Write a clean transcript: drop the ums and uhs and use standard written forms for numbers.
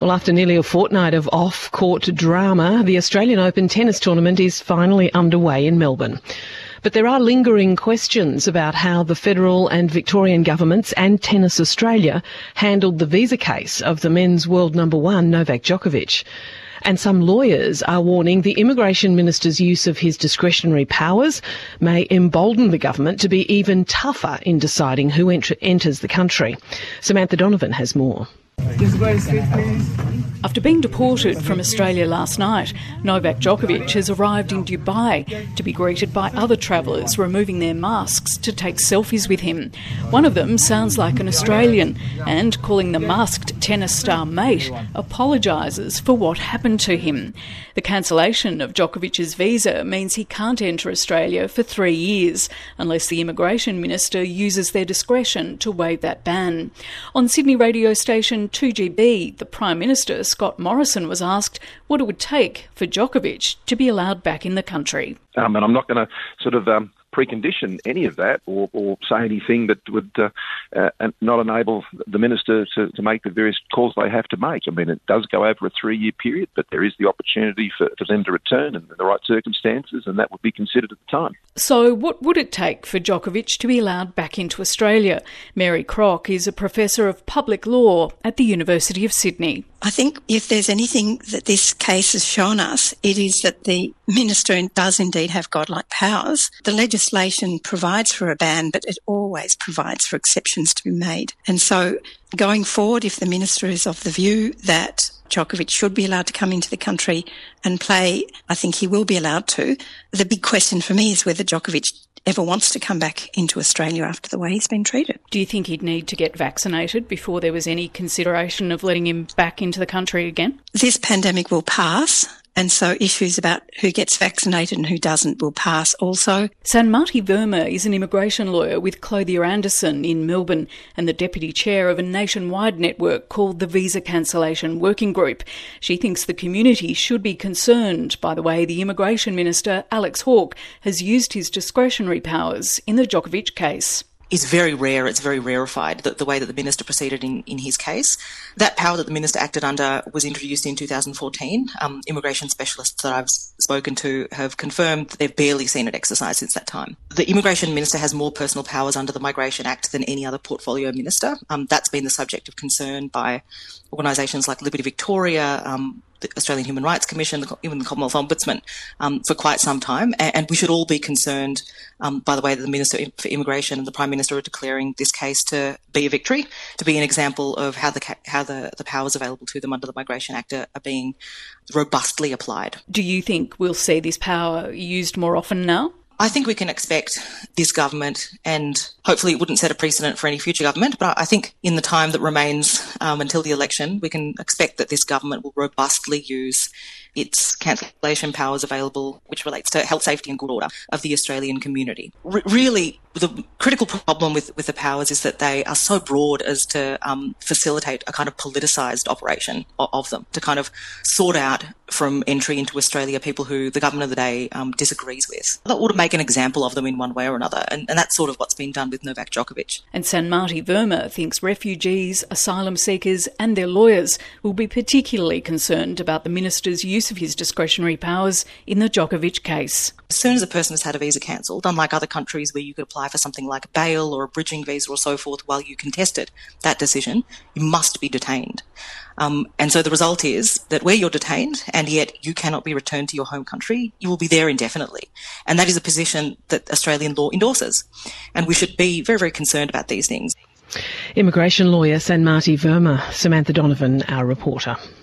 Well, after nearly a fortnight of off-court drama, the Australian Open tennis tournament is finally underway in Melbourne. But there are lingering questions about how the federal and Victorian governments and Tennis Australia handled the visa case of the men's world number one, Novak Djokovic. And some lawyers are warning the Immigration Minister's use of his discretionary powers may embolden the government to be even tougher in deciding who enters the country. Samantha Donovan has more. After being deported from Australia last night, Novak Djokovic has arrived in Dubai to be greeted by other travellers removing their masks to take selfies with him. One of them sounds like an Australian and, calling the masked tennis star mate, apologises for what happened to him. The cancellation of Djokovic's visa means he can't enter Australia for 3 years unless the Immigration Minister uses their discretion to waive that ban. On Sydney radio station 2GB, the Prime Minister, Scott Morrison, was asked what it would take for Djokovic to be allowed back in the country. And I'm not going to sort of precondition any of that or say anything that would not enable the minister to make the various calls they have to make. I mean, it does go over a 3-year period, but there is the opportunity for them to return in the right circumstances, and that would be considered at the time. So what would it take for Djokovic to be allowed back into Australia? Mary Crock is a professor of public law at the University of Sydney. I think if there's anything that this case has shown us, it is that the minister does indeed have godlike powers. The legislation provides for a ban, but it always provides for exceptions to be made. And so going forward, if the minister is of the view that Djokovic should be allowed to come into the country and play, I think he will be allowed to. The big question for me is whether Djokovic ever wants to come back into Australia after the way he's been treated. Do you think he'd need to get vaccinated before there was any consideration of letting him back into the country again? This pandemic will pass, and so issues about who gets vaccinated and who doesn't will pass also. Sanmati Verma is an immigration lawyer with Clothier Anderson in Melbourne and the deputy chair of a nationwide network called the Visa Cancellation Working Group. She thinks the community should be concerned by the way the Immigration Minister, Alex Hawke, has used his discretionary powers in the Djokovic case. Is very rare. It's very rarefied, the way that the minister proceeded in his case. That power that the minister acted under was introduced in 2014. Immigration specialists that I've spoken to have confirmed that they've barely seen it exercised since that time. The immigration minister has more personal powers under the Migration Act than any other portfolio minister. That's been the subject of concern by organisations like Liberty Victoria, the Australian Human Rights Commission, even the Commonwealth Ombudsman, for quite some time. And we should all be concerned by the way that the Minister for Immigration and the Prime Minister are declaring this case to be a victory, to be an example of how the powers available to them under the Migration Act are being robustly applied. Do you think we'll see this power used more often now? I think we can expect this government, and hopefully it wouldn't set a precedent for any future government, but I think in the time that remains until the election, we can expect that this government will robustly use its cancellation powers available, which relates to health, safety and good order of the Australian community. Really, the critical problem with the powers is that they are so broad as to facilitate a kind of politicised operation of them, to kind of sort out from entry into Australia people who the government of the day disagrees with, or to make an example of them in one way or another. And that's sort of what's been done with Novak Djokovic. And Sanmati Verma thinks refugees, asylum seekers and their lawyers will be particularly concerned about the minister's use of his discretionary powers in the Djokovic case. As soon as a person has had a visa cancelled, unlike other countries where you could apply for something like a bail or a bridging visa or so forth while you contested that decision, you must be detained. And so the result is that where you're detained and yet you cannot be returned to your home country, you will be there indefinitely. And that is a position that Australian law endorses. And we should be very, very concerned about these things. Immigration lawyer Sanmati Verma. Samantha Donovan, our reporter.